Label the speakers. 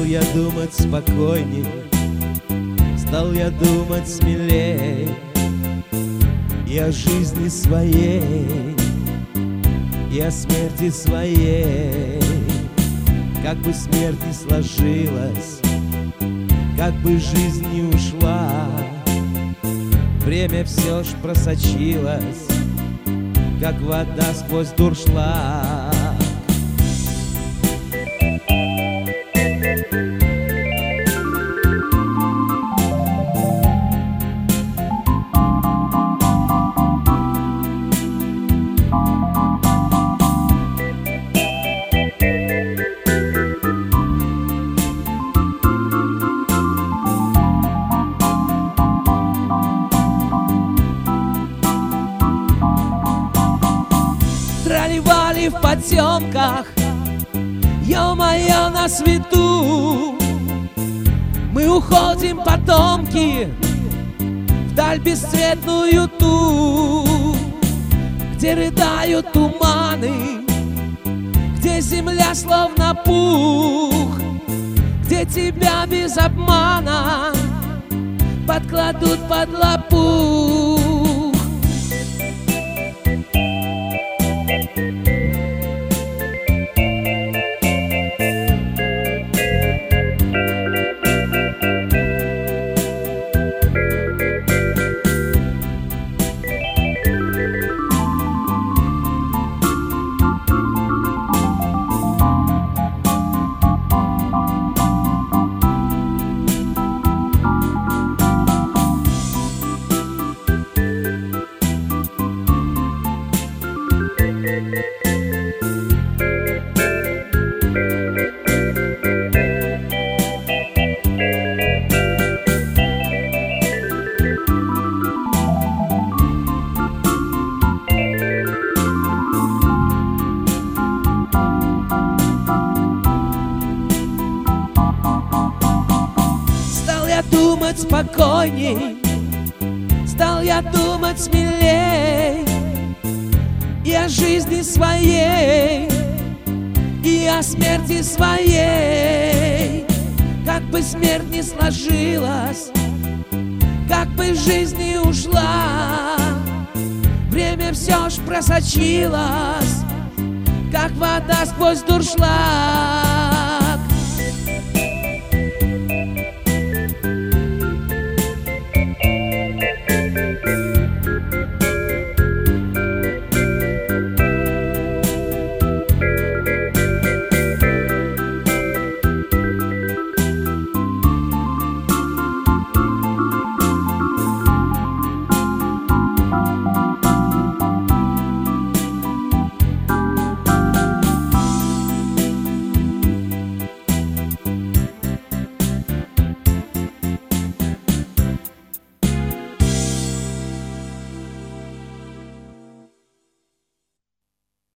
Speaker 1: Стал я думать спокойней, стал я думать смелей и о жизни своей, и о смерти своей. Как бы смерть ни сложилась, как бы жизнь не ушла, время все ж просочилось, как вода сквозь дуршлаг. Тролливали в потемках, ё-моё, на свету. Мы уходим, потомки, вдаль бесцветную ту, где рыдают туманы, где земля словно пух, где тебя без обмана подкладут под лопух. Думать спокойней, стал я думать смелей и о жизни своей, и о смерти своей. Как бы смерть ни сложилась, как бы жизнь не ушла, время все ж просочилось, как вода сквозь дуршлаг.